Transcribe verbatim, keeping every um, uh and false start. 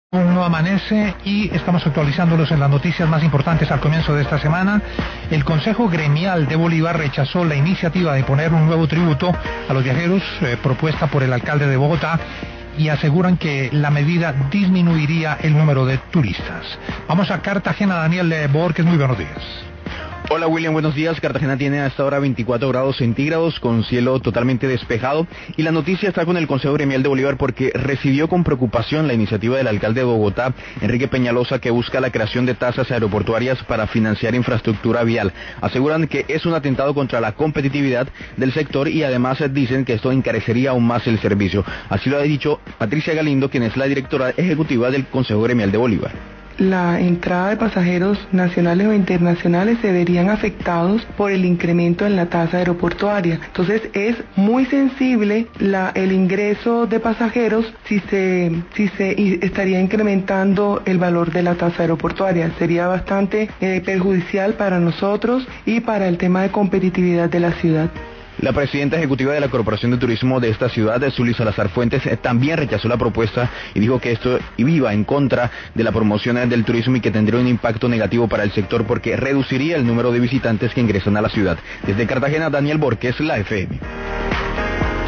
Un nuevo amanece y estamos actualizándolos en las noticias más importantes al comienzo de esta semana. El Consejo Gremial de Bolívar rechazó la iniciativa de poner un nuevo tributo a los viajeros eh, propuesta por el alcalde de Bogotá y aseguran que la medida disminuiría el número de turistas. Vamos a Cartagena, Daniel Borges, muy buenos días. Hola William, buenos días. Cartagena tiene hasta ahora veinticuatro grados centígrados con cielo totalmente despejado y la noticia está con el Consejo Gremial de Bolívar porque recibió con preocupación la iniciativa del alcalde de Bogotá, Enrique Peñalosa, que busca la creación de tasas aeroportuarias para financiar infraestructura vial. Aseguran que es un atentado contra la competitividad del sector y además dicen que esto encarecería aún más el servicio. Así lo ha dicho Patricia Galindo, quien es la directora ejecutiva del Consejo Gremial de Bolívar. La entrada de pasajeros nacionales o internacionales se verían afectados por el incremento en la tasa aeroportuaria. Entonces es muy sensible la, el ingreso de pasajeros si se, si se estaría incrementando el valor de la tasa aeroportuaria. Sería bastante eh, perjudicial para nosotros y para el tema de competitividad de la ciudad. La presidenta ejecutiva de la Corporación de Turismo de esta ciudad, Zully Salazar Fuentes, también rechazó la propuesta y dijo que esto iba en contra de la promoción del turismo y que tendría un impacto negativo para el sector porque reduciría el número de visitantes que ingresan a la ciudad. Desde Cartagena, Daniel Borges, la F M.